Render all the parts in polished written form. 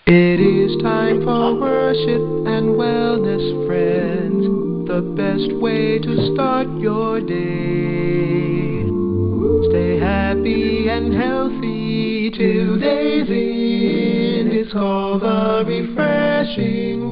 It is time for worship and wellness, friends. The best way to start your day. Stay happy and healthy. Today's in. It's called the refreshing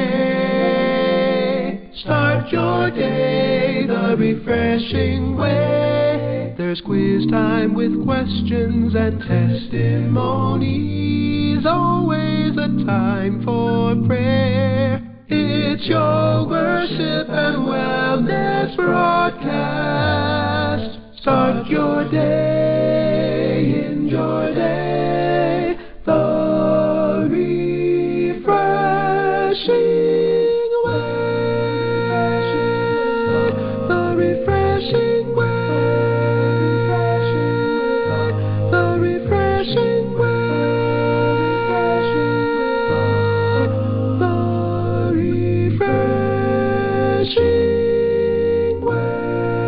way. Start your day the refreshing way. There's quiz time with questions and testimonies. Always a time for prayer. It's your worship and wellness broadcast. Start your day, in your day, the refreshing way, the refreshing way, the refreshing way, the refreshing way.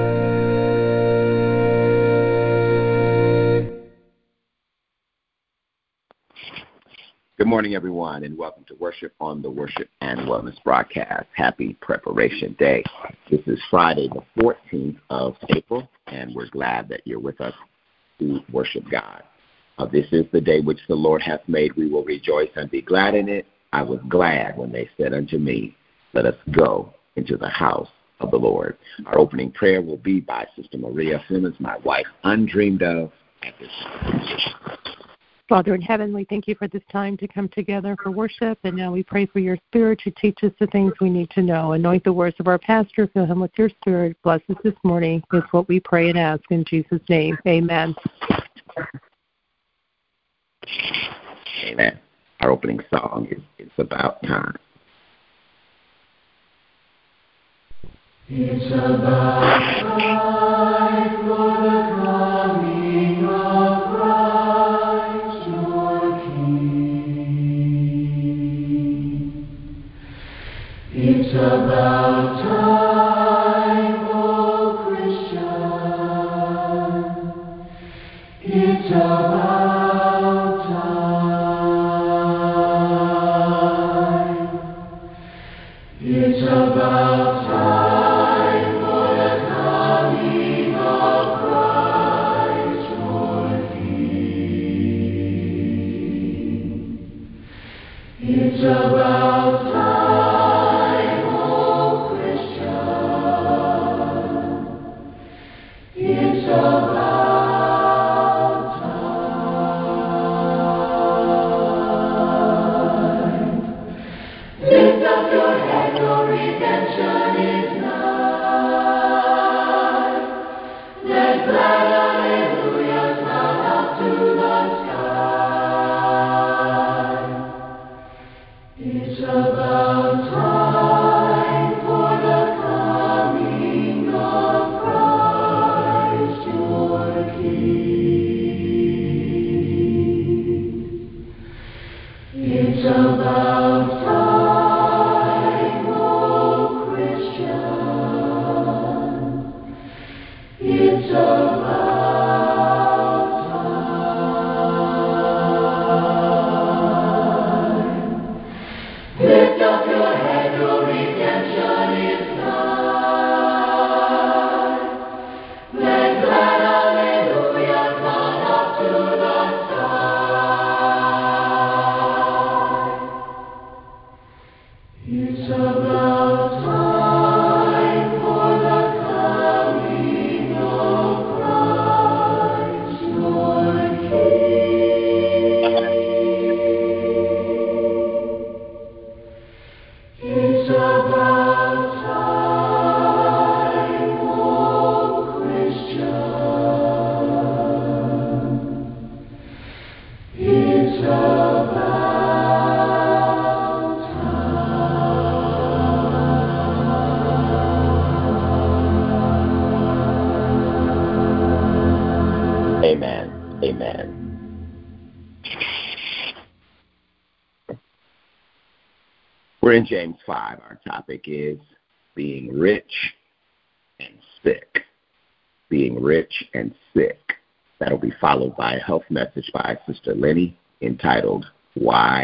Good morning, everyone, and welcome to Worship on the Worship and Wellness broadcast. Happy Preparation Day. This is Friday, the 14th of April, and we're glad that you're with us to worship God. This is the day which the Lord hath made. We will rejoice and be glad in it. I was glad when they said unto me, let us go into the house of the Lord. Our opening prayer will be by Sister Maria Simmons, my wife, undreamed of at this time. Father in heaven, we thank you for this time to come together for worship, and now we pray for your Spirit to teach us the things we need to know. Anoint the words of our pastor, fill him with your Spirit. Bless us this morning. It's what we pray and ask in Jesus' name. Amen. Amen. Our opening song is It's About Time. It's about time for the coming of Christ your King. It's about time, oh Christian. It's about time. It's about time for the coming of Christ your King. It's about time, oh Christian. It's about time. Lift up your head, your redemption is nigh. Let glad hallelujah sound up to the sky. It's about time for the coming of Christ your King. It's about time, oh Christian. It's about time. Lift up your head, your redemption is nigh. Let glad hallelujah sound up to the sky. It's about time for the coming of Christ your King. It's about time, oh Christian. It's about time. Amen. Amen. We're in James 5. Our topic is being rich and sick. Being rich and sick. That'll be followed by a health message by Sister Lenny entitled, Why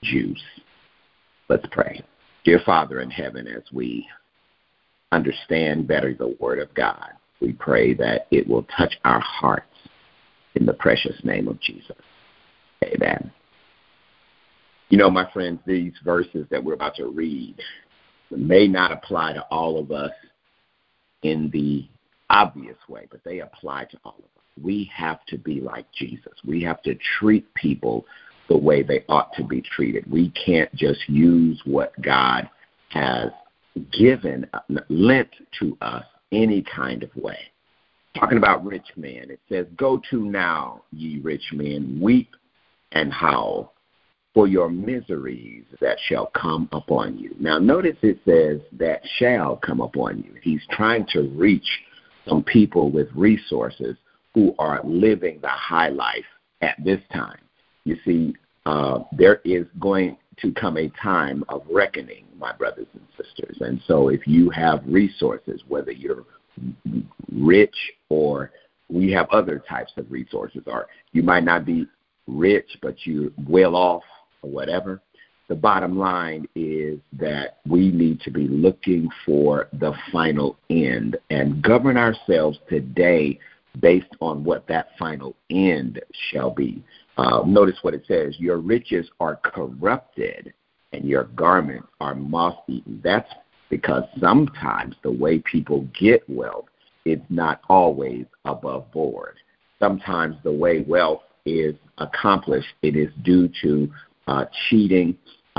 juice. Let's pray. Dear Father in heaven, as we understand better the Word of God, we pray that it will touch our hearts in the precious name of Jesus. Amen. You know, my friends, these verses that we're about to read may not apply to all of us in the obvious way, but they apply to all of us. We have to be like Jesus. We have to treat people the way they ought to be treated. We can't just use what God has given, lent to us any kind of way. Talking about rich men, it says, "Go to now, ye rich men, weep and howl for your miseries that shall come upon you." Now, notice it says that shall come upon you. He's trying to reach some people with resources who are living the high life at this time. You see, there is going to come a time of reckoning, my brothers and sisters. And so if you have resources, whether you're rich or we have other types of resources, or you might not be rich, but you're well off or whatever, the bottom line is that we need to be looking for the final end and govern ourselves today based on what that final end shall be. Notice what it says, "Your riches are corrupted and your garments are moth-eaten." That's because sometimes the way people get wealth is not always above board. Sometimes the way wealth is accomplished, it is due to cheating,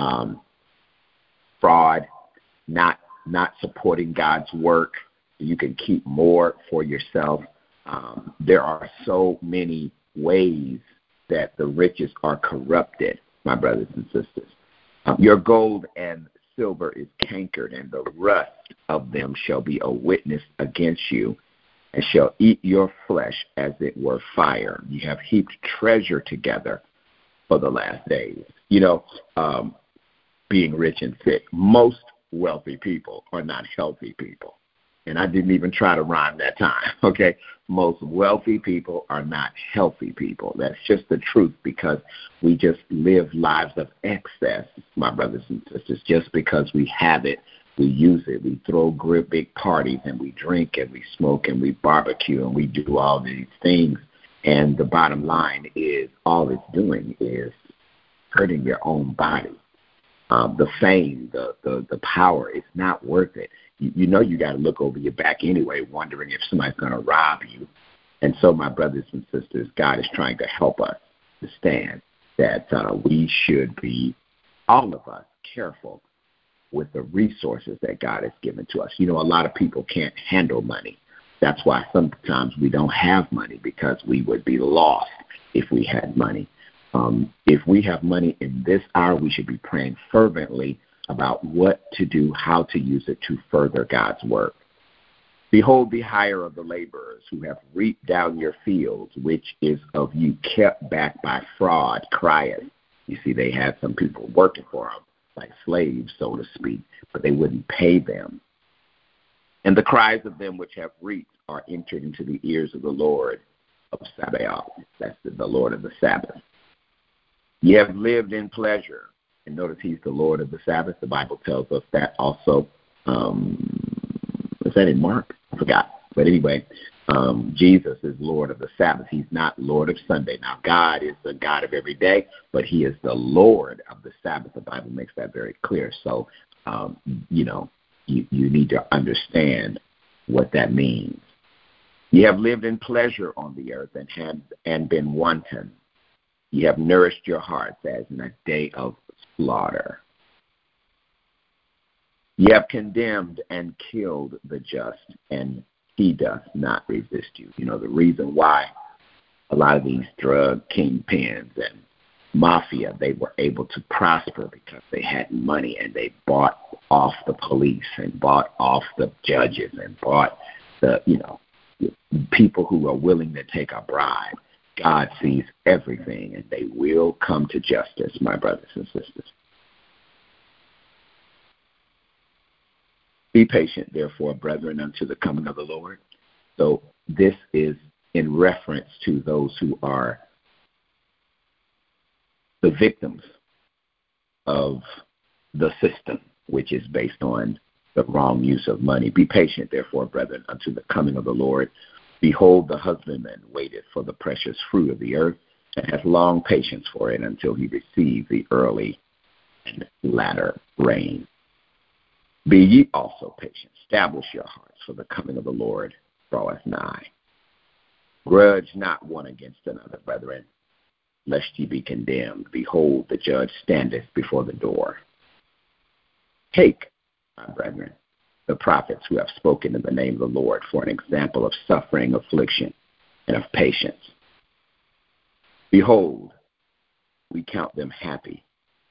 fraud, not supporting God's work. You can keep more for yourself. There are so many ways that the riches are corrupted, my brothers and sisters. Your gold and silver is cankered, and the rust of them shall be a witness against you, and shall eat your flesh as it were fire. You have heaped treasure together for the last days. You know, being rich and sick. Most wealthy people are not healthy people. And I didn't even try to rhyme that time, okay? Most wealthy people are not healthy people. That's just the truth, because we just live lives of excess, my brothers and sisters. Just because we have it, we use it. We throw great big parties, and we drink, and we smoke, and we barbecue, and we do all these things. And the bottom line is all it's doing is hurting your own body. The fame, the power, it's not worth it. You know you got to look over your back anyway, wondering if somebody's going to rob you. And so, my brothers and sisters, God is trying to help us understand that we should be, all of us, careful with the resources that God has given to us. You know, a lot of people can't handle money. That's why sometimes we don't have money, because we would be lost if we had money. If we have money in this hour, we should be praying fervently about what to do, how to use it to further God's work. "Behold, the hire of the laborers who have reaped down your fields, which is of you kept back by fraud, crieth." You see, they had some people working for them, like slaves, so to speak, but they wouldn't pay them. "And the cries of them which have reaped are entered into the ears of the Lord of Sabaoth." That's the Lord of the Sabbath. "Ye have lived in pleasure." And notice he's the Lord of the Sabbath. The Bible tells us that also. Is that in Mark? I forgot. But anyway, Jesus is Lord of the Sabbath. He's not Lord of Sunday. Now, God is the God of every day, but he is the Lord of the Sabbath. The Bible makes that very clear. So, you know, you need to understand what that means. "Ye have lived in pleasure on the earth and been wanton. Ye have nourished your hearts as in a day of slaughter. Ye have condemned and killed the just, and he doth not resist you." You know, the reason why a lot of these drug kingpins and mafia, they were able to prosper because they had money, and they bought off the police and bought off the judges and bought the, you know, people who are willing to take a bribe. God sees everything, and they will come to justice, my brothers and sisters. "Be patient, therefore, brethren, unto the coming of the Lord." So this is in reference to those who are the victims of the system, which is based on the wrong use of money. Be patient, therefore, brethren, unto the coming of the Lord. Behold, the husbandman waiteth for the precious fruit of the earth, and hath long patience for it until he receive the early and latter rain. Be ye also patient. Establish your hearts, for the coming of the Lord draweth nigh. Grudge not one against another, brethren, lest ye be condemned. Behold, the judge standeth before the door. Take, my brethren, the prophets who have spoken in the name of the Lord for an example of suffering, affliction, and of patience. Behold, we count them happy.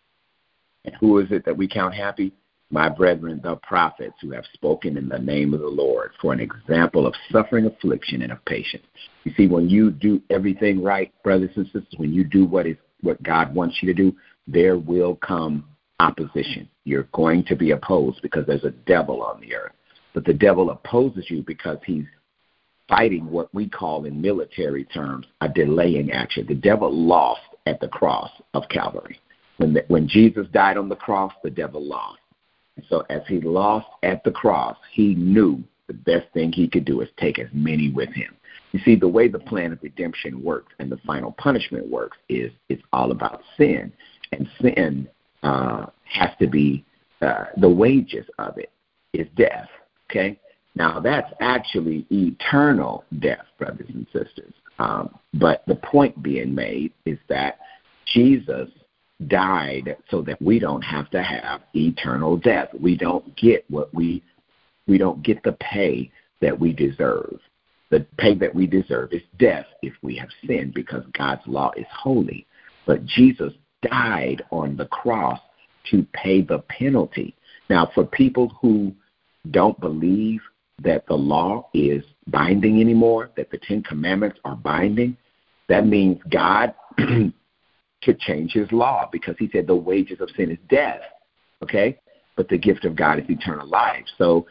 And who is it that we count happy? My brethren, the prophets who have spoken in the name of the Lord for an example of suffering, affliction, and of patience. You see, when you do everything right, brothers and sisters, when you do what God wants you to do, there will come opposition. You're going to be opposed because there's a devil on the earth. But the devil opposes you because he's fighting what we call in military terms a delaying action. The devil lost at the cross of Calvary. When Jesus died on the cross, the devil lost. And so as he lost at the cross, he knew the best thing he could do is take as many with him. You see, the way the plan of redemption works and the final punishment works is it's all about sin. And sin has to be, the wages of it is death, okay? Now, that's actually eternal death, brothers and sisters. But the point being made is that Jesus died so that we don't have to have eternal death. We don't get we don't get the pay that we deserve. The pay that we deserve is death if we have sinned, because God's law is holy. But Jesus died on the cross to pay the penalty. Now, for people who don't believe that the law is binding anymore, that the Ten Commandments are binding, that means God could change his law, because he said the wages of sin is death, okay? But the gift of God is eternal life. So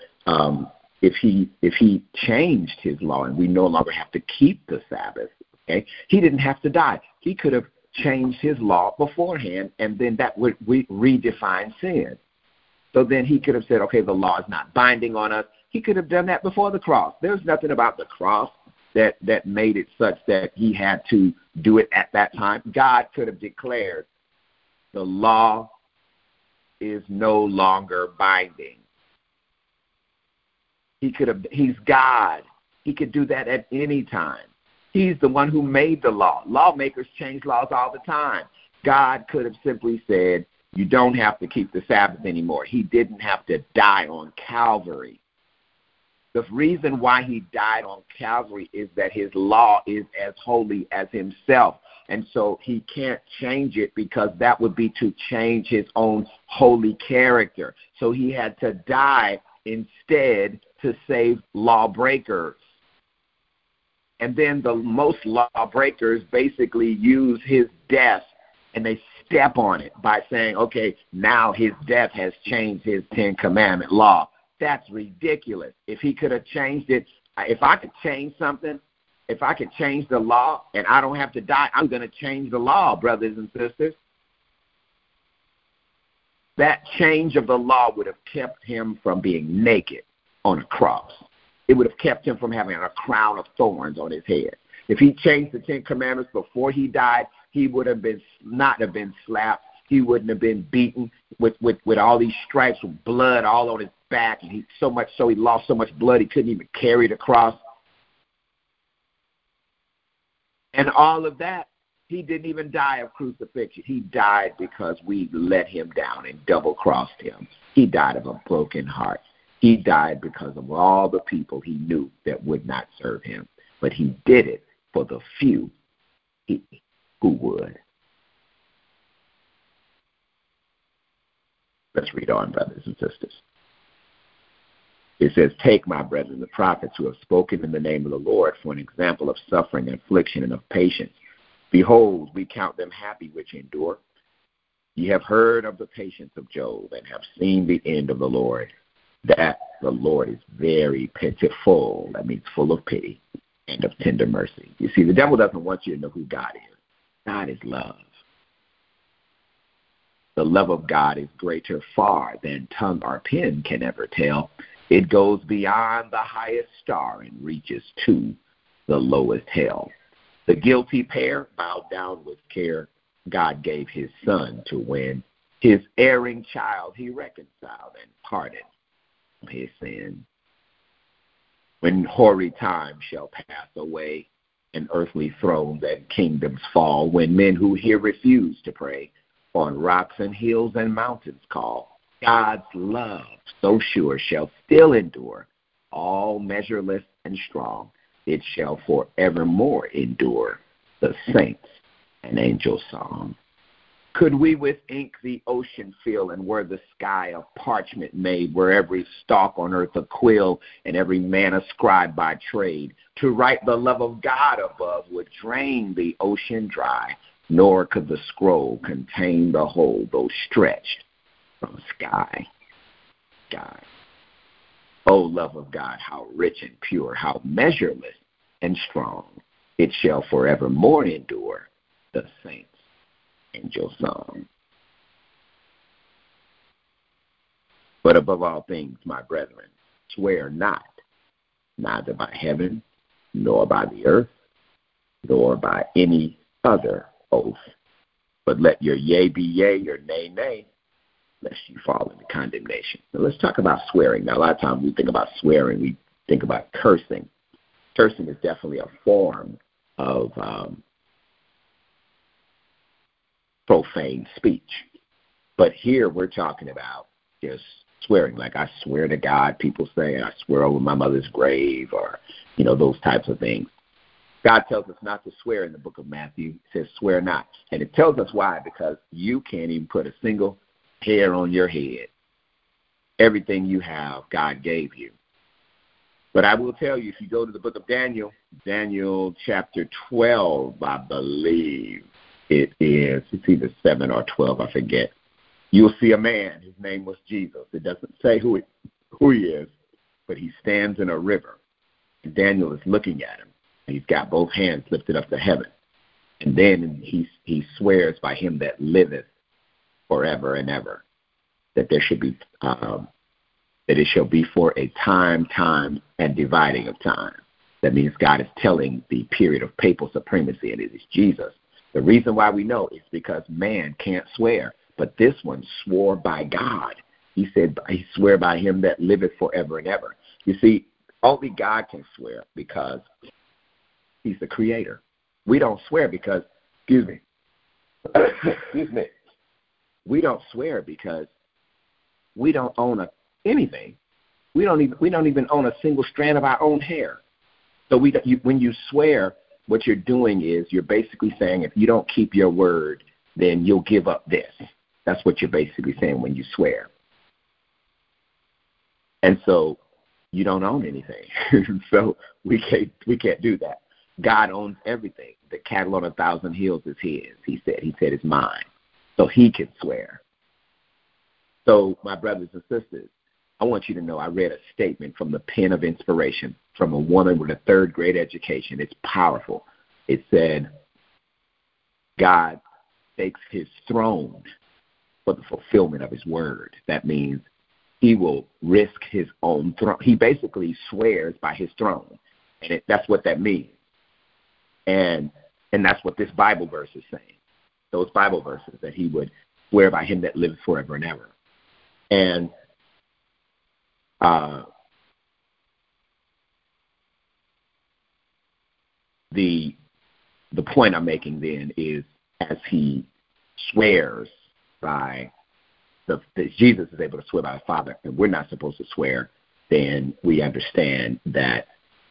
if he changed his law and we no longer have to keep the Sabbath, okay, he didn't have to die. He could have changed his law beforehand, and then that would redefine sin. So then he could have said, okay, the law is not binding on us. He could have done that before the cross. There's nothing about the cross that made it such that he had to do it at that time. God could have declared the law is no longer binding. He's God. He could do that at any time. He's the one who made the law. Lawmakers change laws all the time. God could have simply said, you don't have to keep the Sabbath anymore. He didn't have to die on Calvary. The reason why he died on Calvary is that his law is as holy as himself. And so he can't change it, because that would be to change his own holy character. So he had to die instead to save lawbreakers. And then the most lawbreakers basically use his death and they step on it by saying, okay, now his death has changed his Ten Commandment law. That's ridiculous. If he could have changed it, if I could change something, if I could change the law and I don't have to die, I'm going to change the law, brothers and sisters. That change of the law would have kept him from being naked on a cross. It would have kept him from having a crown of thorns on his head. If he changed the Ten Commandments before he died, he would have not have been slapped. He wouldn't have been beaten with all these stripes with blood all on his back, and he lost so much blood he couldn't even carry the cross. And all of that, he didn't even die of crucifixion. He died because we let him down and double-crossed him. He died of a broken heart. He died because of all the people he knew that would not serve him. But he did it for the few who would. Let's read on, brothers and sisters. It says, take, my brethren, the prophets who have spoken in the name of the Lord for an example of suffering and affliction and of patience. Behold, we count them happy which endure. Ye have heard of the patience of Job and have seen the end of the Lord, that the Lord is very pitiful. That means full of pity and of tender mercy. You see, the devil doesn't want you to know who God is. God is love. The love of God is greater far than tongue or pen can ever tell. It goes beyond the highest star and reaches to the lowest hell. The guilty pair bowed down with care. God gave his son to win. His erring child he reconciled and pardoned his sin. When hoary time shall pass away, and earthly thrones and kingdoms fall, when men who here refuse to pray, on rocks and hills and mountains call, God's love so sure shall still endure, all measureless and strong. It shall forevermore endure, the saints' and angels' song. Could we with ink the ocean fill, and were the sky of parchment made, were every stalk on earth a quill, and every man a scribe by trade, to write the love of God above would drain the ocean dry, nor could the scroll contain the whole, though stretched from sky. God. O love of God, how rich and pure, how measureless and strong, it shall forevermore endure, the saints' angel song. But above all things, my brethren, swear not, neither by heaven, nor by the earth, nor by any other oath. But let your yea be yea, your nay, nay, lest you fall into condemnation. Now let's talk about swearing. Now, a lot of times we think about swearing, we think about cursing. Cursing is definitely a form of profane speech. But here we're talking about just swearing, like I swear to God, people say, I swear over my mother's grave, or, those types of things. God tells us not to swear in the book of Matthew. It says swear not. And it tells us why, because you can't even put a single hair on your head. Everything you have, God gave you. But I will tell you, if you go to the book of Daniel, Daniel chapter 12, I believe it is, it's either 7 or 12, I forget. You'll see a man, his name was Jesus. It doesn't say who he is, but he stands in a river. And Daniel is looking at him. And he's got both hands lifted up to heaven. And then he swears by him that liveth forever and ever, that there should be that it shall be for a time, and dividing of time. That means God is telling the period of papal supremacy, and it is Jesus. The reason why we know is because man can't swear, but this one swore by God. He said, he swear by him that liveth forever and ever. You see, only God can swear because he's the creator. We don't swear because, excuse me, we don't swear because we don't own anything. We don't even own a single strand of our own hair. So when you swear, what you're doing is you're basically saying, if you don't keep your word, then you'll give up this. That's what you're basically saying when you swear. And so you don't own anything. So we can't do that. God owns everything. The cattle on 1,000 hills is his. He said it's mine. So he can swear. So my brothers and sisters, I want you to know I read a statement from the pen of inspiration from a woman with a third-grade education. It's powerful. It said, God takes his throne for the fulfillment of his word. That means he will risk his own throne. He basically swears by his throne, and that's what that means. And that's what this Bible verse is saying. Those Bible verses, that he would swear by him that lives forever and ever. And the point I'm making then is, as he swears by Jesus is able to swear by the Father, and we're not supposed to swear, then we understand that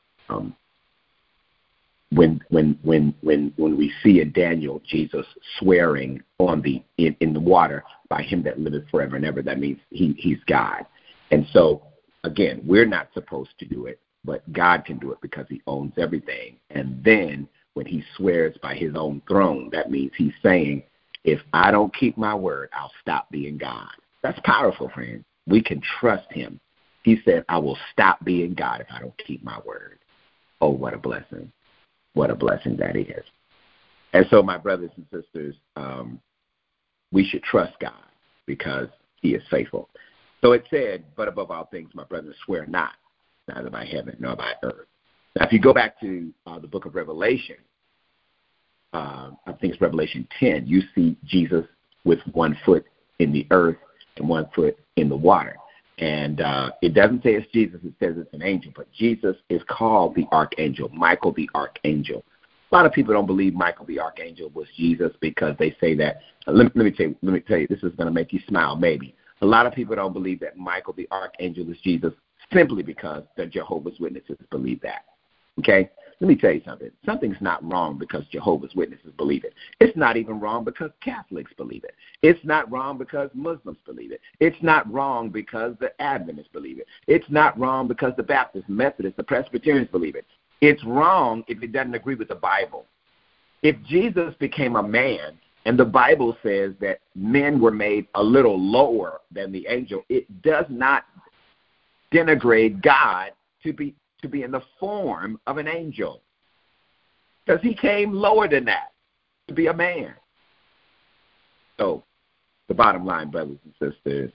when we see in Daniel Jesus swearing in the water by him that liveth forever and ever, that means he's God. And so again, we're not supposed to do it, but God can do it because he owns everything. And then when he swears by his own throne, that means he's saying, if I don't keep my word, I'll stop being God. That's powerful, friends. We can trust him. He said, I will stop being God if I don't keep my word. Oh, what a blessing. What a blessing that is. And so, my brothers and sisters, we should trust God. because he is faithful. So it said, but above all things, my brothers, swear not, neither by heaven nor by earth. Now, if you go back to the book of Revelation, I think it's Revelation 10, you see Jesus with one foot in the earth and one foot in the water. And it doesn't say it's Jesus, it says it's an angel, but Jesus is called the archangel, Michael the archangel. A lot of people don't believe Michael the archangel was Jesus because they say that, let me tell you, this is going to make you smile maybe. A lot of people don't believe that Michael the archangel is Jesus simply because the Jehovah's Witnesses believe that. Okay? Let me tell you something. Something's not wrong because Jehovah's Witnesses believe it. It's not even wrong because Catholics believe it. It's not wrong because Muslims believe it. It's not wrong because the Adventists believe it. It's not wrong because the Baptists, Methodists, the Presbyterians believe it. It's wrong if it doesn't agree with the Bible. If Jesus became a man and the Bible says that men were made a little lower than the angel, it does not denigrate God to be in the form of an angel, because he came lower than that to be a man. So the bottom line, brothers and sisters,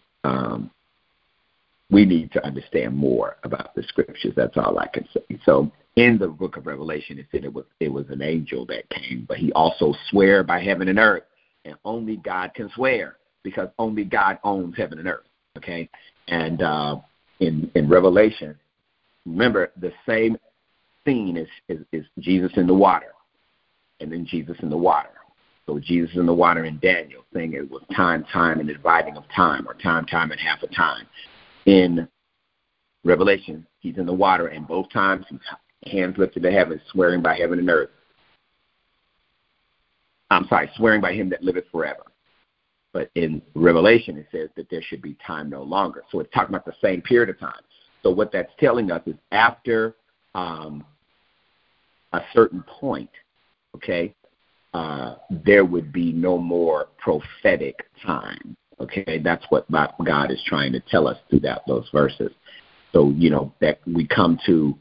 we need to understand more about the scriptures. That's all I can say. So in the book of Revelation, it said it was an angel that came, but he also swore by heaven and earth, and only God can swear because only God owns heaven and earth. Okay, and in Revelation, remember, the same scene is Jesus in the water, and then Jesus in the water. So Jesus in the water in Daniel, saying it was time, and the dividing of time, or time, and half a time. In Revelation, he's in the water, and both times his hands lifted to heaven, swearing by heaven and earth. Swearing by him that liveth forever. But in Revelation, it says that there should be time no longer. So it's talking about the same period of time. So what that's telling us is after a certain point, okay, there would be no more prophetic time. Okay, that's what God is trying to tell us through those verses. So, that we come to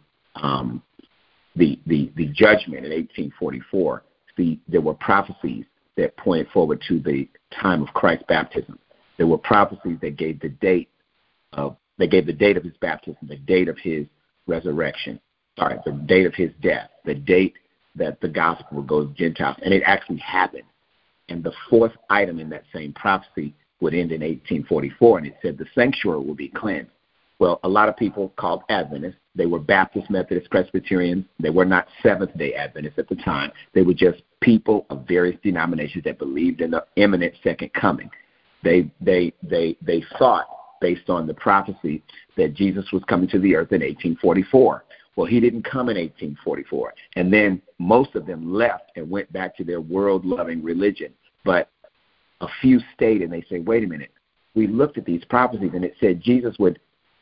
the judgment in 1844. See, there were prophecies that pointed forward to the time of Christ's baptism. There were prophecies that gave the date of his baptism, the date of his resurrection, the date of his death, the date that the gospel would go to Gentiles, and it actually happened. And the fourth item in that same prophecy would end in 1844, and it said the sanctuary will be cleansed. Well, a lot of people called Adventists, they were Baptist, Methodist, Presbyterians. They were not Seventh-day Adventists at the time. They were just people of various denominations that believed in the imminent second coming. They thought, based on the prophecy, that Jesus was coming to the earth in 1844. Well, he didn't come in 1844. And then most of them left and went back to their world-loving religion. But a few stayed, and they say, wait a minute. We looked at these prophecies, and it said Jesus would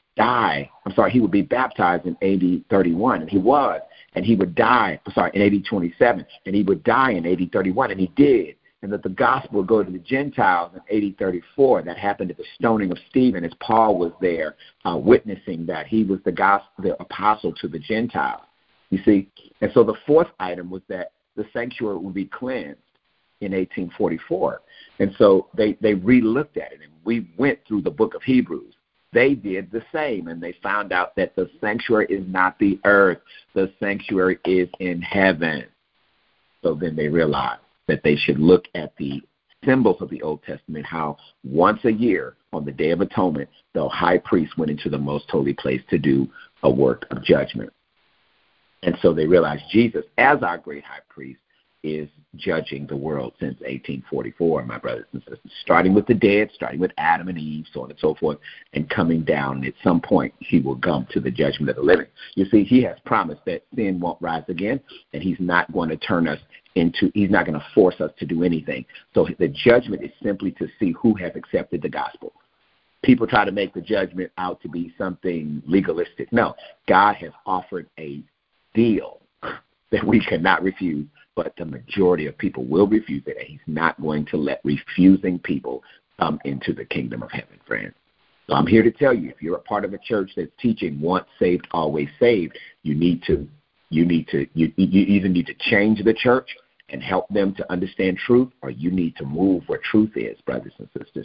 he would be baptized in AD 31, and he was. And he would die, in AD 27, and he would die in AD 31, and he did. And that the gospel would go to the Gentiles in AD 34. That happened at the stoning of Stephen, as Paul was there witnessing that he was the apostle to the Gentiles. You see? And so the fourth item was that the sanctuary would be cleansed in 1844. And so they re-looked at it, and we went through the book of Hebrews. They did the same, and they found out that the sanctuary is not the earth. The sanctuary is in heaven. So then they realized that they should look at the symbols of the Old Testament, how once a year on the Day of Atonement, the high priest went into the most holy place to do a work of judgment. And so they realized Jesus, as our great high priest, is judging the world since 1844, my brothers and sisters, starting with the dead, starting with Adam and Eve, so on and so forth, and coming down. And at some point, he will come to the judgment of the living. You see, he has promised that sin won't rise again, and he's not going to he's not going to force us to do anything. So the judgment is simply to see who has accepted the gospel. People try to make the judgment out to be something legalistic. No, God has offered a deal that we cannot refuse, but the majority of people will refuse it, and he's not going to let refusing people come into the kingdom of heaven, friends. So I'm here to tell you, if you're a part of a church that's teaching once saved, always saved, you either need to change the church and help them to understand truth, or you need to move where truth is, brothers and sisters.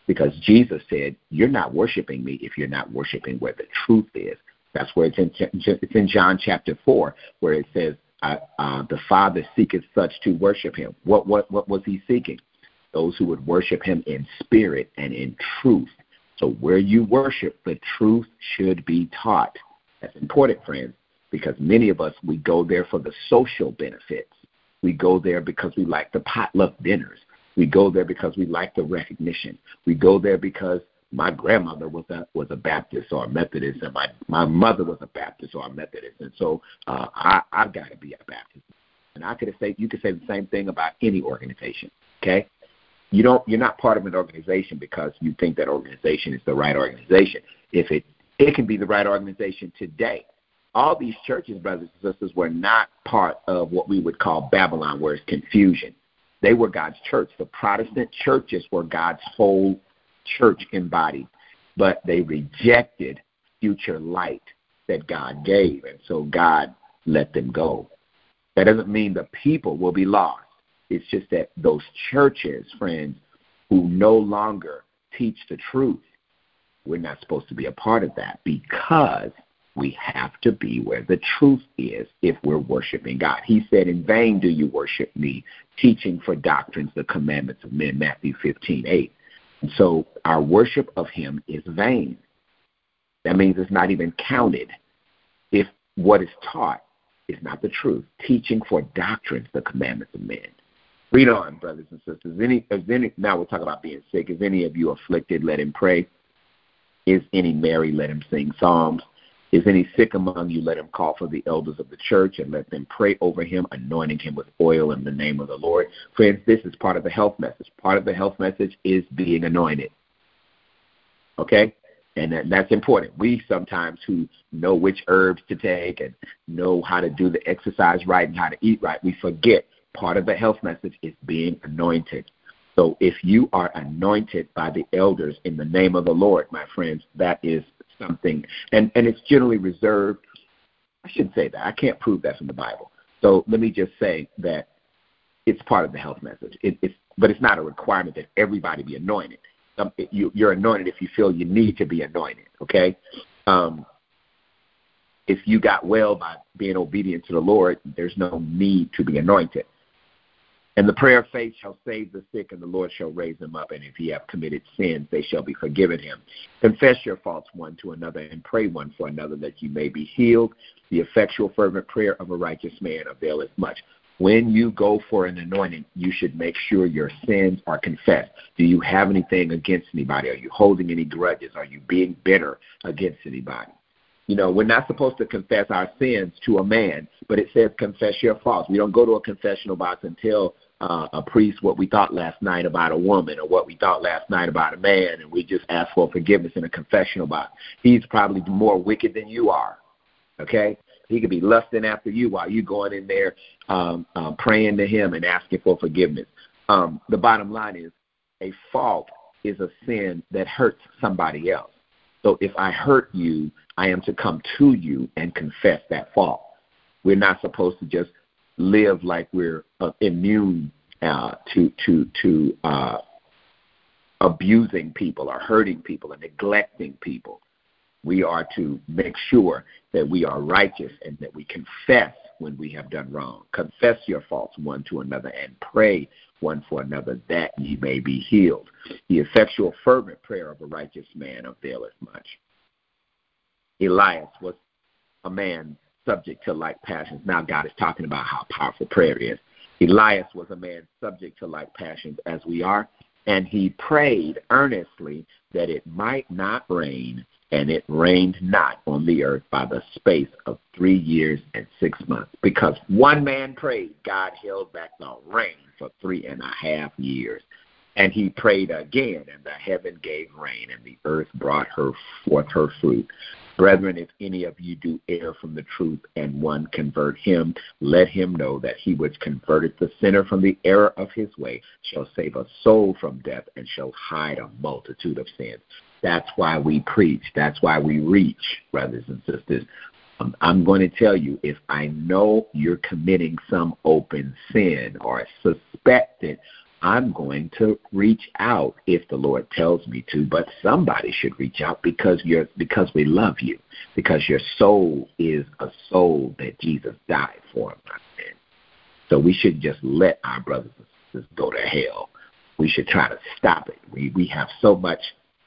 because Jesus said, you're not worshiping me if you're not worshiping where the truth is. That's where it's in John chapter 4, where it says, the Father seeketh such to worship him. What was he seeking? Those who would worship him in spirit and in truth. So where you worship, the truth should be taught. That's important, friends, because many of us, we go there for the social benefits. We go there because we like the potluck dinners. We go there because we like the recognition. We go there because my grandmother was a Baptist or a Methodist, and my mother was a Baptist or a Methodist, and so I've got to be a Baptist. And you could say the same thing about any organization. Okay, you're not part of an organization because you think that organization is the right organization. If it can be the right organization today. All these churches, brothers and sisters, were not part of what we would call Babylon, where it's confusion. They were God's church. The Protestant churches were God's whole church embodied, but they rejected future light that God gave, and so God let them go. That doesn't mean the people will be lost. It's just that those churches, friends, who no longer teach the truth, we're not supposed to be a part of that, because we have to be where the truth is if we're worshiping God. He said, in vain do you worship me, teaching for doctrines the commandments of men, Matthew 15:8. And so our worship of him is vain. That means it's not even counted if what is taught is not the truth, teaching for doctrines the commandments of men. Read on, brothers and sisters. Now we'll talk about being sick. Is any of you afflicted? Let him pray. Is any merry? Let him sing psalms. Is any sick among you? Let him call for the elders of the church and let them pray over him, anointing him with oil in the name of the Lord. Friends, this is part of the health message. Part of the health message is being anointed. Okay? And that's important. We sometimes who know which herbs to take and know how to do the exercise right and how to eat right, we forget part of the health message is being anointed. So if you are anointed by the elders in the name of the Lord, my friends, that is something, and it's generally reserved. I shouldn't say that. I can't prove that from the Bible. So let me just say that it's part of the health message. But it's not a requirement that everybody be anointed. You're anointed if you feel you need to be anointed, okay? If you got well by being obedient to the Lord, there's no need to be anointed. And the prayer of faith shall save the sick, and the Lord shall raise them up. And if he have committed sins, they shall be forgiven him. Confess your faults one to another, and pray one for another, that you may be healed. The effectual fervent prayer of a righteous man availeth much. When you go for an anointing, you should make sure your sins are confessed. Do you have anything against anybody? Are you holding any grudges? Are you being bitter against anybody? You know, we're not supposed to confess our sins to a man, but it says confess your faults. We don't go to a confessional box and tell a priest what we thought last night about a woman or what we thought last night about a man, and we just ask for forgiveness in a confessional box. He's probably more wicked than you are, okay? He could be lusting after you while you're going in there praying to him and asking for forgiveness. The bottom line is a fault is a sin that hurts somebody else. So if I hurt you, I am to come to you and confess that fault. We're not supposed to just live like we're immune to abusing people or hurting people or neglecting people. We are to make sure that we are righteous and that we confess when we have done wrong. Confess your faults one to another and pray one for another that ye may be healed. The effectual fervent prayer of a righteous man availeth much. Elias was a man subject to like passions. Now God is talking about how powerful prayer is. Elias was a man subject to like passions as we are, and he prayed earnestly that it might not rain, and it rained not on the earth by the space of 3 years and 6 months. Because one man prayed, God held back the rain for 3.5 years. And he prayed again, and the heaven gave rain, and the earth brought forth her fruit. Brethren, if any of you do err from the truth, and one convert him, let him know that he which converteth the sinner from the error of his way shall save a soul from death, and shall hide a multitude of sins. That's why we preach. That's why we reach, brothers and sisters. I'm going to tell you, if I know you're committing some open sin or suspected I'm going to reach out if the Lord tells me to, but somebody should reach out because we love you, because your soul is a soul that Jesus died for, my friend. So we shouldn't just let our brothers and sisters go to hell. We should try to stop it. We have so much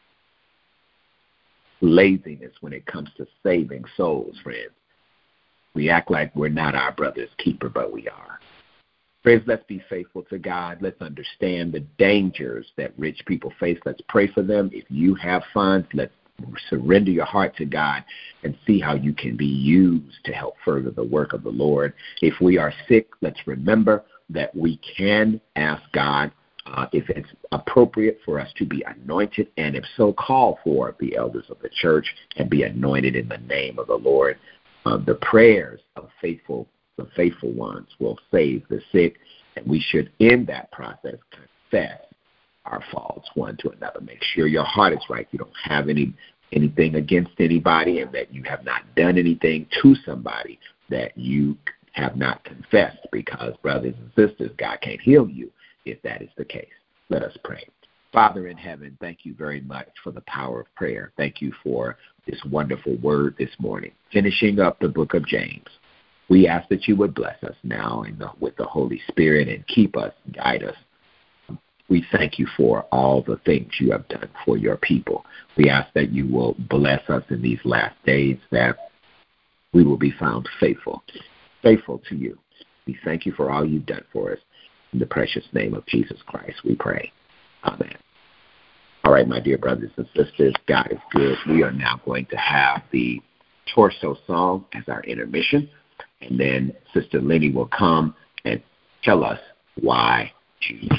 laziness when it comes to saving souls, friends. We act like we're not our brother's keeper, but we are. Friends, let's be faithful to God. Let's understand the dangers that rich people face. Let's pray for them. If you have funds, let's surrender your heart to God and see how you can be used to help further the work of the Lord. If we are sick, let's remember that we can ask God if it's appropriate for us to be anointed, and if so, call for the elders of the church and be anointed in the name of the Lord. The prayers of the faithful ones will save the sick, and we should, in that process, confess our faults one to another. Make sure your heart is right. You don't have anything against anybody, and that you have not done anything to somebody that you have not confessed, because, brothers and sisters, God can't heal you if that is the case. Let us pray. Father in heaven, thank you very much for the power of prayer. Thank you for this wonderful word this morning. Finishing up the book of James, we ask that you would bless us now with the Holy Spirit and keep us, guide us. We thank you for all the things you have done for your people. We ask that you will bless us in these last days, that we will be found faithful to you. We thank you for all you've done for us. In the precious name of Jesus Christ, we pray. Amen. All right, my dear brothers and sisters, God is good. We are now going to have the torso song as our intermission, and then Sister Lenny will come and tell us why Jews,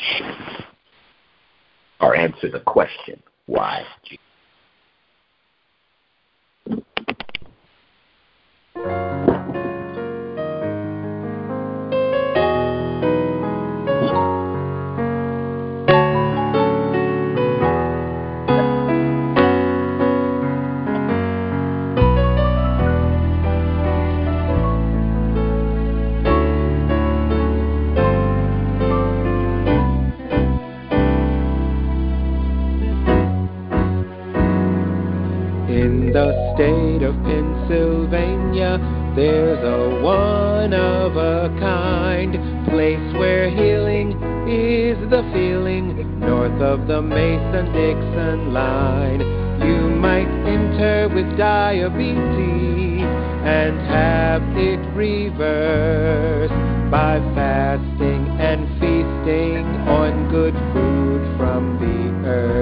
or answer the question, why Jews. In the state of Pennsylvania, there's a one-of-a-kind place where healing is the feeling, north of the Mason-Dixon line. You might enter with diabetes and have it reversed by fasting and feasting on good food from the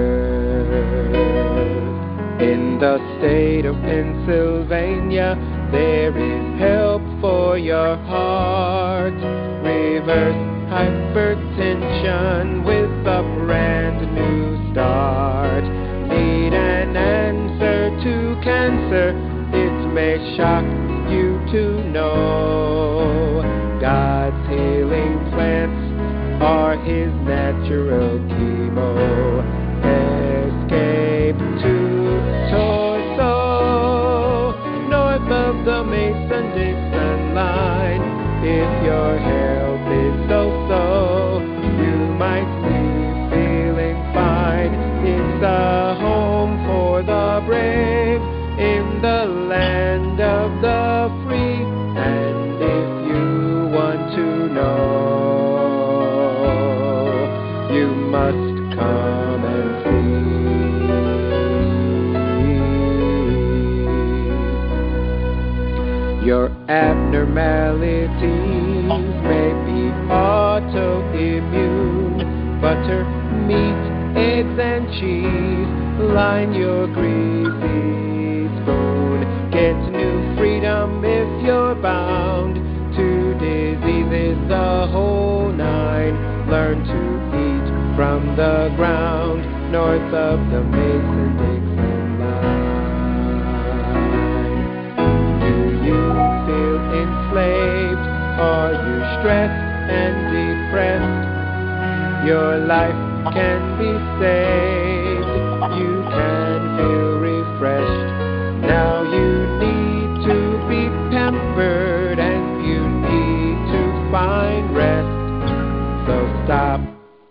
earth. In the state of Pennsylvania, there is help for your heart. Reverse hypertension with a brand new start. Need an answer to cancer? It may shock you to know God's healing plants are his natural chemo. Escape to Torso, north of the Mason-Dixon line. If your health is so-so, you might be feeling fine. It's a home for the brave in the land of the free. And if you want to know, you must come and see. Your abnormalities may be autoimmune. Butter, meat, eggs, and cheese line your greasy spoon. Get new freedom if you're bound to diseases, the whole nine. Learn to eat from the ground, north of the Mason-Dixon line. Do you feel enslaved? Are you stressed and depressed? Your life can be saved. You can feel refreshed. Now you need to be pampered and you need to find rest. So stop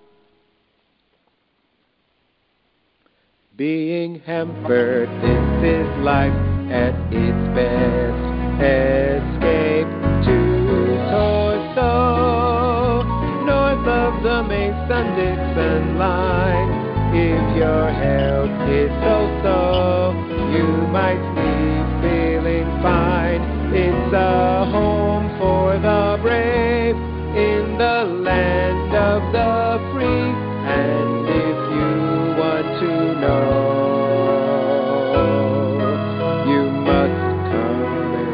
being hampered. This is life at its best. Escape to Torso, north of the Mason-Dixon line. If your health is so-so, you might be feeling fine. It's a home for the brave in the land of the free. And if you want to know, you must come and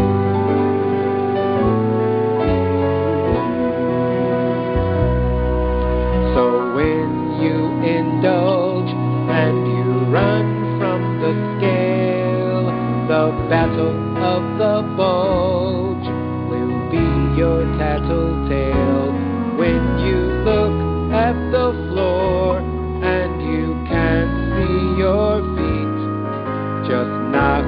see. So when you indulge and you run from the scale, the battle of the bulge will be your tattletale. When you look at the floor and you can't see your feet, just knock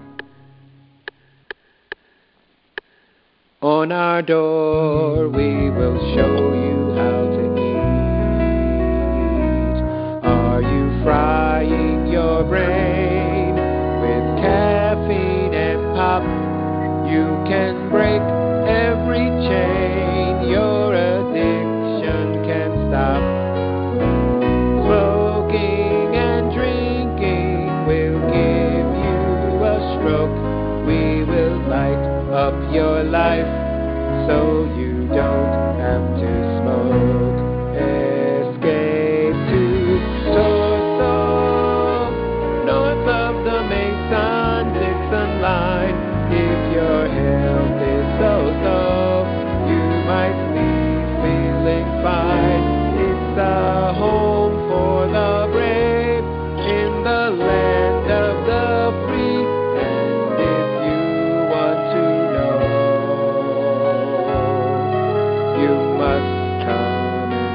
on our door. We will show you how to eat. Are you frying your brain with caffeine and pop? You can break every chain. Your addiction can stop. Smoking and drinking will give you a stroke. We will light up your life so you don't have to smoke. Escape to Torso, north of the Mason-Dixon line. If your health is so-so, you might be feeling fine. It's a home for the brave in the land of the free. And if you want to know, you must come and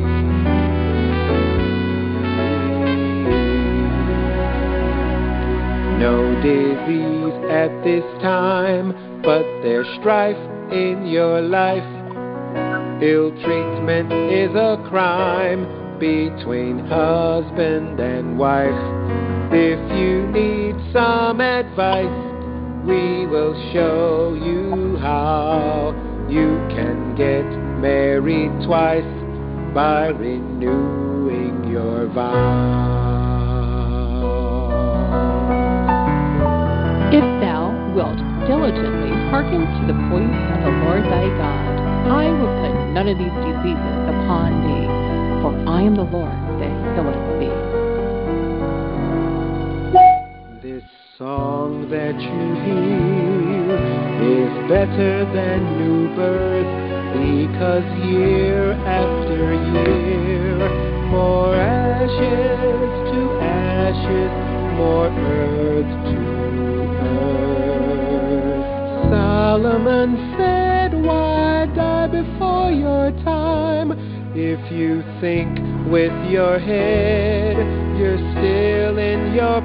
see. No disease at this time, but there's strife in your life. Ill treatment is a crime between husband and wife. If you need some advice, we will show you how. You can get married twice by renewing your vow. If thou wilt diligently hearken to the voice of the Lord thy God, I will put none of these diseases upon thee, for I am the Lord that healeth thee. This song that you hear is better than new birth, because year after year, more ashes to ashes, more earth to earth. Solomon said, why die before your time? If you think with your head, you're still in your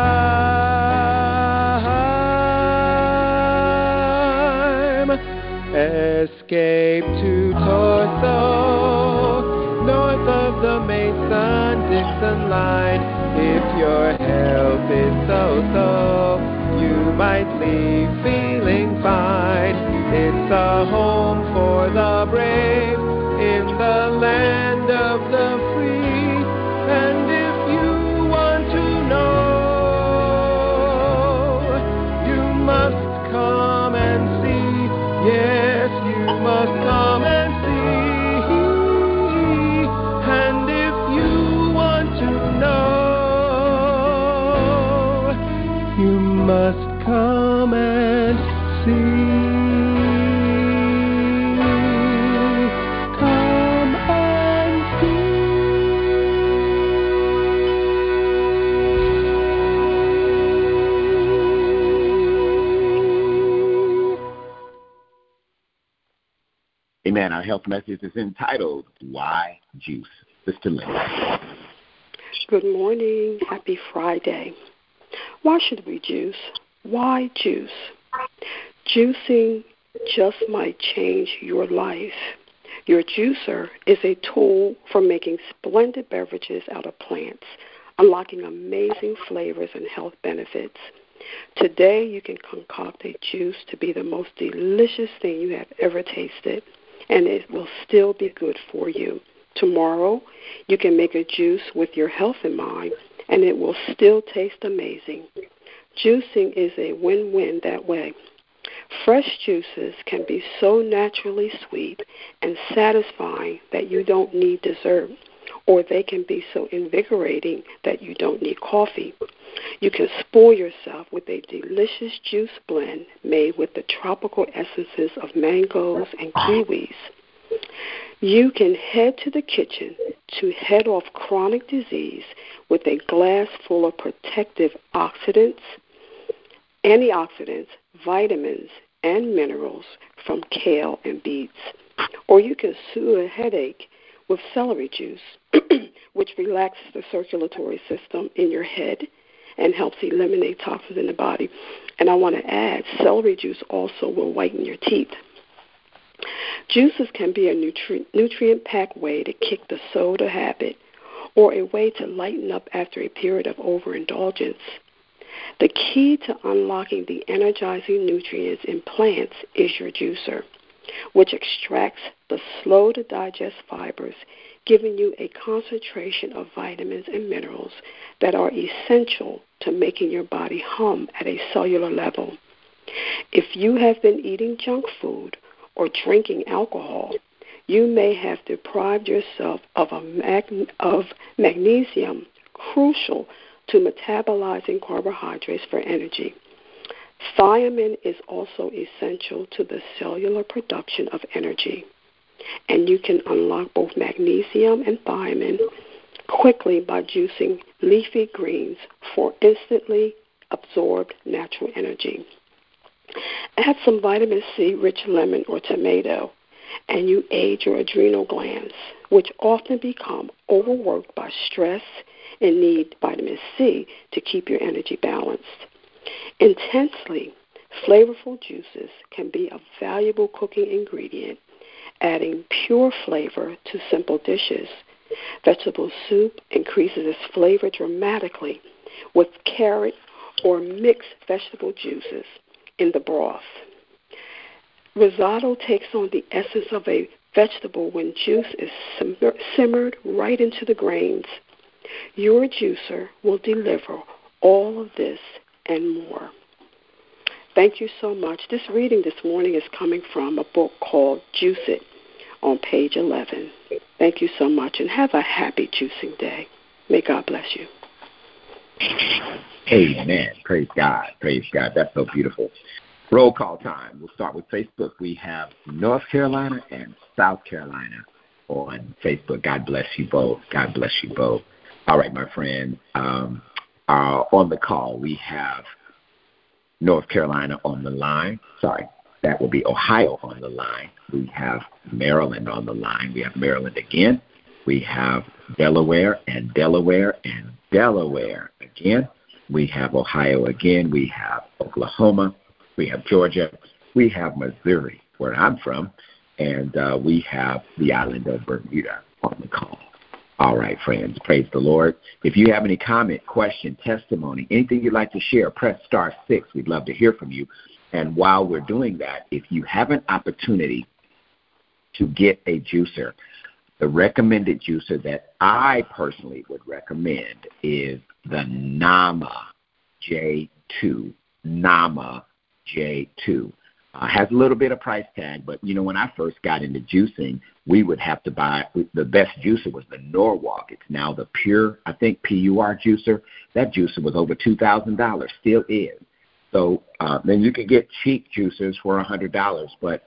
prime. Escape to Torso, north of the Mason-Dixon line. If your health is so-so, you might leave feeling fine. It's a home for the brave in the land of the free. And if you want to know, you must come and see. Yes, you must come and see. And if you want to know, you must come and see. Come and see. Amen. Our health message is entitled, Why Juice? Sister Linda. Good morning. Happy Friday. Why should we juice? Why juice? Juicing just might change your life. Your juicer is a tool for making splendid beverages out of plants. unlocking amazing flavors and health benefits. Today, you can concoct a juice to be the most delicious thing you have ever tasted, and it will still be good for you. Tomorrow, you can make a juice with your health in mind, and it will still taste amazing. Juicing is a win-win that way. Fresh juices can be so naturally sweet and satisfying that you don't need dessert, or they can be so invigorating that you don't need coffee. You can spoil yourself with a delicious juice blend made with the tropical essences of mangoes and kiwis. You can head to the kitchen to head off chronic disease with a glass full of protective antioxidants, vitamins, and minerals from kale and beets. Or you can soothe a headache with celery juice, which relaxes the circulatory system in your head and helps eliminate toxins in the body. And I want to add, celery juice also will whiten your teeth. Juices can be a nutrient-packed way to kick the soda habit or a way to lighten up after a period of overindulgence. The key to unlocking the energizing nutrients in plants is your juicer, which extracts the slow-to-digest fibers, giving you a concentration of vitamins and minerals that are essential to making your body hum at a cellular level. If you have been eating junk food or drinking alcohol, you may have deprived yourself of magnesium, crucial to metabolizing carbohydrates for energy. Thiamine is also essential to the cellular production of energy, and you can unlock both magnesium and thiamine quickly by juicing leafy greens for instantly absorbed natural energy. Add some vitamin C-rich lemon or tomato, and you aid your adrenal glands, which often become overworked by stress and need vitamin C to keep your energy balanced. Intensely flavorful juices can be a valuable cooking ingredient, adding pure flavor to simple dishes. Vegetable soup increases its flavor dramatically with carrot or mixed vegetable juices in the broth. Risotto takes on the essence of a vegetable when juice is simmered right into the grains. Your juicer will deliver all of this and more. Thank you so much. This reading this morning is coming from a book called Juice It on page 11. Thank you so much, and have a happy juicing day. May God bless you. Amen. Praise God. Praise God. That's so beautiful. Roll call time. We'll start with Facebook. We have North Carolina and South Carolina on Facebook. God bless you both. God bless you both. All right, my friend. On the call, we have North Carolina on the line. Sorry, that will be Ohio on the line. We have Maryland on the line. We have Maryland again. We have Delaware and Delaware and Delaware again. We have Ohio again. We have Oklahoma. We have Georgia. We have Missouri, where I'm from. And we have the island of Bermuda on the call. All right, friends, praise the Lord. If you have any comment, question, testimony, anything you'd like to share, press *6. We'd love to hear from you. And while we're doing that, if you have an opportunity to get a juicer, the recommended juicer that I personally would recommend is the Nama J2. Nama J2. Has a little bit of price tag, but, when I first got into juicing, we would have to buy, the best juicer was the Norwalk. It's now the Pure, I think, PUR juicer. That juicer was over $2,000, still is. So then you can get cheap juicers for $100, but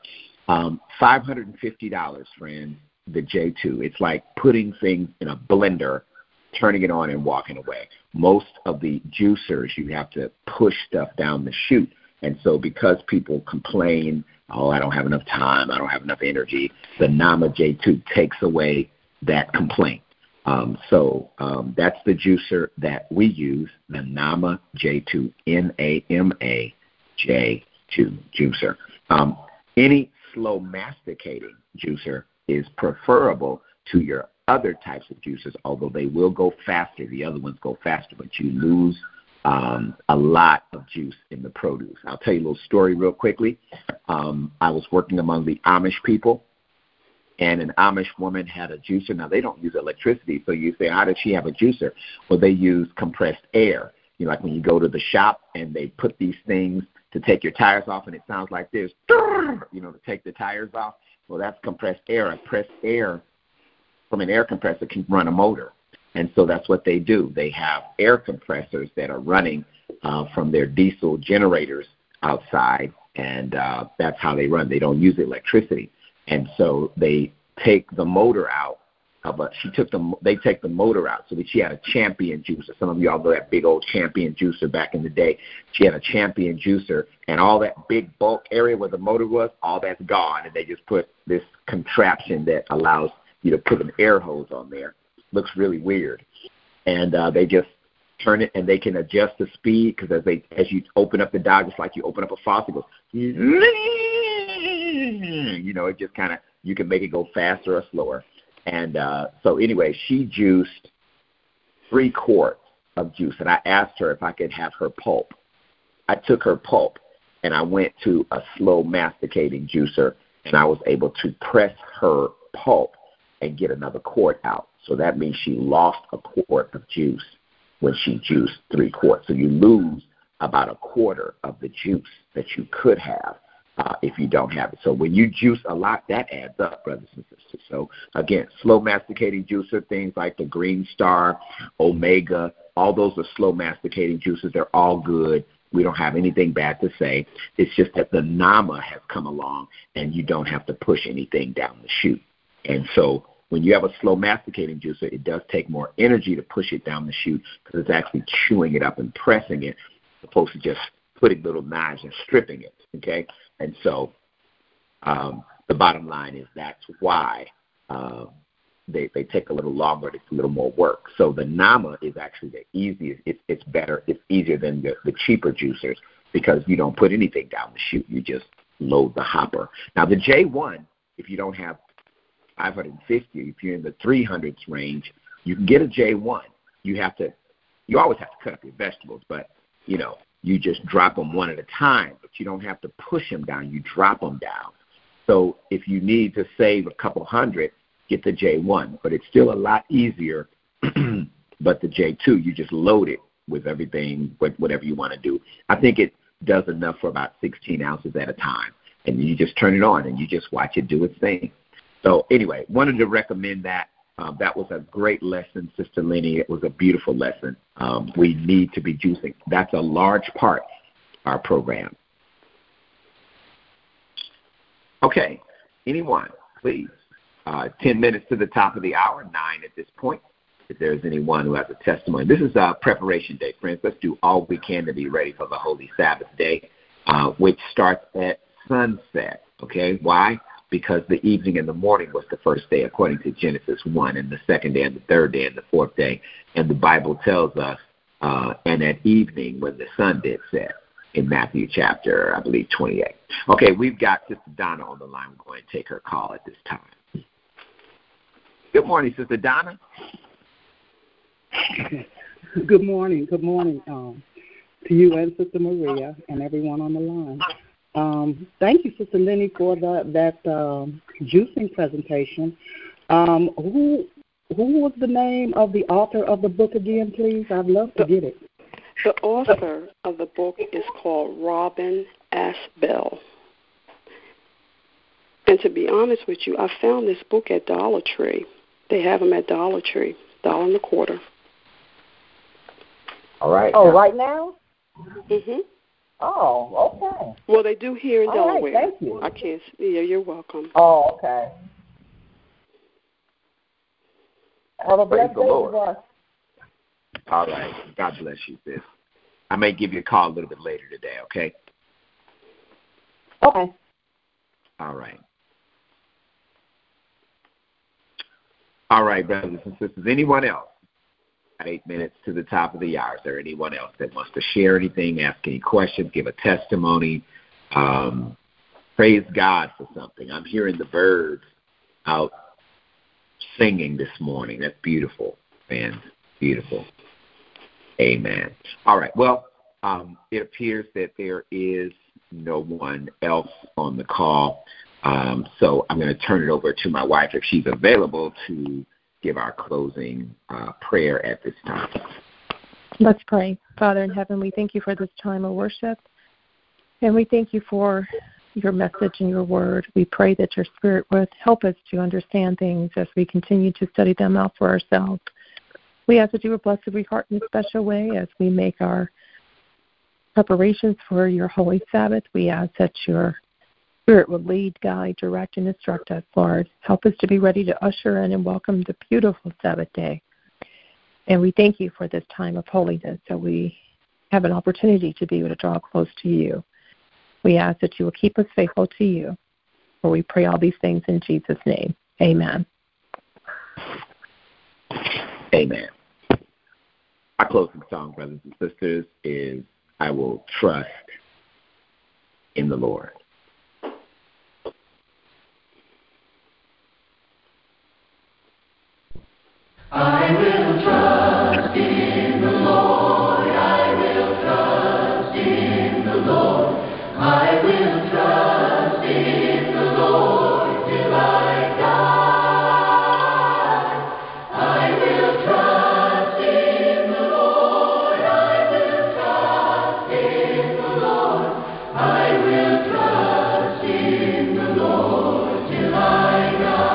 $550, friends, the J2. It's like putting things in a blender, turning it on and walking away. Most of the juicers, you have to push stuff down the chute. And so because people complain, I don't have enough time, I don't have enough energy, the Nama J2 takes away that complaint. So that's the juicer that we use, the Nama J2, Nama J2 juicer. Any slow masticating juicer is preferable to your other types of juicers, although they will go faster. The other ones go faster, but you lose a lot of juice in the produce. I'll tell you a little story real quickly. I was working among the Amish people, and an Amish woman had a juicer. Now, they don't use electricity, so you say, how does she have a juicer? Well, they use compressed air. You know, like when you go to the shop and they put these things to take your tires off, and it sounds like this, you know, to take the tires off. Well, that's compressed air. Compressed air from an air compressor can run a motor. And so that's what they do. They have air compressors that are running from their diesel generators outside, and that's how they run. They don't use electricity. And so they take the motor out. But they take the motor out, so that she had a Champion juicer. Some of y'all know that big old Champion juicer back in the day. She had a Champion juicer, and all that big bulk area where the motor was, all that's gone, and they just put this contraption that allows you to put an air hose on there. Looks really weird. And they just turn it, and they can adjust the speed, because as you open up the dial, just like you open up a faucet, it goes, you know, it just kind of, you can make it go faster or slower. And so anyway, she juiced 3 quarts of juice, and I asked her if I could have her pulp. I took her pulp, and I went to a slow masticating juicer, and I was able to press her pulp and get another quart out. So that means she lost a quart of juice when she juiced 3 quarts. So you lose about a quarter of the juice that you could have if you don't have it. So when you juice a lot, that adds up, brothers and sisters. So, again, slow masticating juicer, things like the Green Star, Omega, all those are slow masticating juicers. They're all good. We don't have anything bad to say. It's just that the Nama has come along, and you don't have to push anything down the chute. And so when you have a slow masticating juicer, it does take more energy to push it down the chute, because it's actually chewing it up and pressing it, as opposed to just putting little knives and stripping it, okay? And so the bottom line is that's why they take a little longer. It's a little more work. So the Nama is actually the easiest. It's better. It's easier than the cheaper juicers, because you don't put anything down the chute. You just load the hopper. Now, the J1, if you don't have 550, if you're in the 300s range, you can get a J1. You always have to cut up your vegetables, but, you know, you just drop them one at a time, but you don't have to push them down. You drop them down. So if you need to save a couple hundred, get the J1, but it's still a lot easier. But the J2, you just load it with everything, whatever you want to do. I think it does enough for about 16 ounces at a time, and you just turn it on and you just watch it do its thing. So anyway, wanted to recommend that. That was a great lesson, Sister Lenny. It was a beautiful lesson. We need to be juicing. That's a large part of our program. Okay, anyone, please. 10 minutes to the top of the hour, 9 at this point. If there's anyone who has a testimony. This is Preparation Day, friends. Let's do all we can to be ready for the Holy Sabbath Day, which starts at sunset. Okay, why? Because the evening and the morning was the first day, according to Genesis 1, and the second day and the third day and the fourth day. And the Bible tells us, and at evening when the sun did set, in Matthew chapter, I believe, 28. Okay, we've got Sister Donna on the line. We're going to take her call at this time. Good morning, Sister Donna. Good morning. Good morning to you and Sister Maria and everyone on the line. Thank you, Sister Lenny, for that juicing presentation. Who was the name of the author of the book again, please? I'd love to get it. The author of the book is called Robin S. Bell. And to be honest with you, I found this book at Dollar Tree. They have them at Dollar Tree, $1.25. All right. Oh, right now? Mhm. Oh, okay. Well, they do here in Delaware. Right, thank you. I can't. Yeah, you're welcome. Oh, okay. Have a Praise blessed the day, Lord. boss. All right. God bless you, sis. I may give you a call a little bit later today, okay? Okay. All right. All right, brothers and sisters. Anyone else? 8 minutes to the top of the hour. Is there anyone else that wants to share anything, ask any questions, give a testimony, praise God for something? I'm hearing the birds out singing this morning. That's beautiful, man. Beautiful. Amen. All right. Well, it appears that there is no one else on the call. So I'm going to turn it over to my wife if she's available to give our closing prayer at this time. Let's pray. Father in heaven, we thank you for this time of worship, and we thank you for your message and your word. We pray that your Spirit would help us to understand things as we continue to study them out for ourselves. We ask that you would bless every heart in a special way as we make our preparations for your holy Sabbath. We ask that your Spirit would lead, guide, direct, and instruct us, Lord. Help us to be ready to usher in and welcome the beautiful Sabbath day. And we thank you for this time of holiness, that we have an opportunity to be able to draw close to you. We ask that you will keep us faithful to you. For we pray all these things in Jesus' name. Amen. Amen. Our closing song, brothers and sisters, is I Will Trust in the Lord. I will trust in the Lord. I will trust in the Lord. I will trust in the Lord till I die. I will trust in the Lord. I will trust in the Lord. I will trust in the Lord till I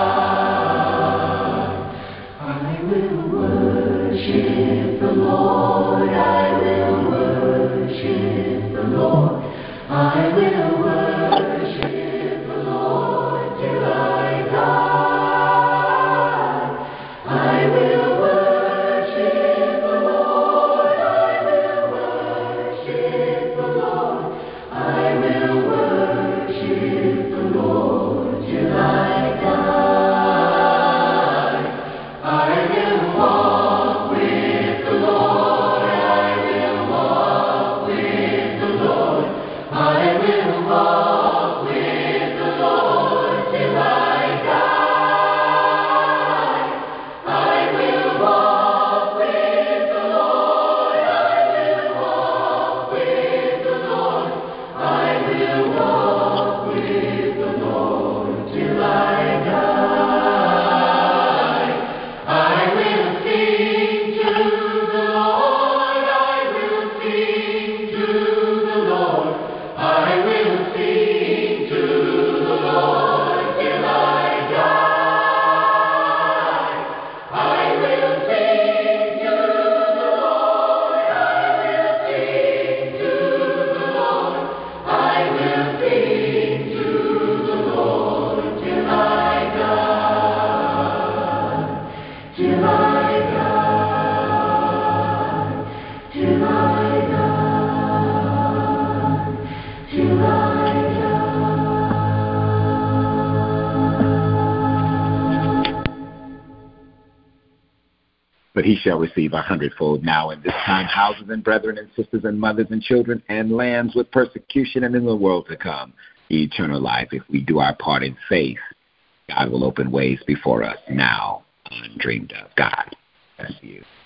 die. I will worship the Lord. I will worship the Lord. I will worship the Lord till I die. I will worship the Lord. I will worship the Lord. I will worship the Lord till I die. I will walk with the Lord. I will walk with the Lord. I will walk with the Lord till I die. I will walk with the Lord. I will walk with the Lord. I will walk with the Lord till I die. I will sing to the Lord. I will sing to the Lord. I will sing to the Lord till I die. I will sing to the Lord. I will sing to the Lord. I will sing to the Lord till I die. Till I die. Till I die. Till I die. But he shall receive 100-fold now in this time, houses and brethren and sisters and mothers and children and lands with persecution, and in the world to come, eternal life. If we do our part in faith, God will open ways before us now undreamed of. God bless you.